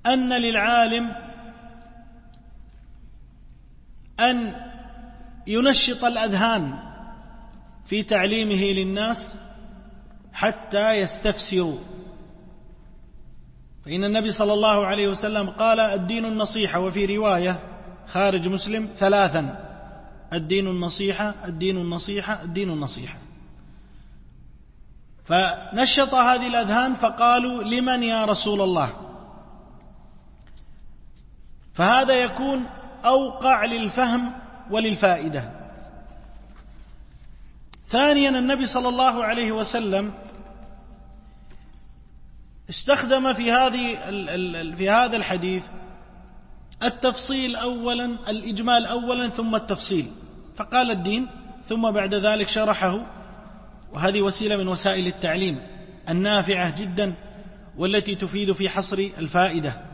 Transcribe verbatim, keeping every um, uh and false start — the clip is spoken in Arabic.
أن للعالم أن ينشط الأذهان في تعليمه للناس حتى يستفسروا، فإن النبي صلى الله عليه وسلم قال: الدين النصيحة، وفي رواية خارج مسلم ثلاثا: الدين النصيحة، الدين النصيحة، الدين النصيحة. فنشط هذه الأذهان فقالوا: لمن يا رسول الله؟ فهذا يكون أوقع للفهم وللفائدة. ثانيا، النبي صلى الله عليه وسلم استخدم في هذه في هذا الحديث التفصيل أولا، الإجمال أولا ثم التفصيل، فقال الدين ثم بعد ذلك شرحه. وهذه وسيلة من وسائل التعليم النافعة جدا والتي تفيد في حصر الفائدة.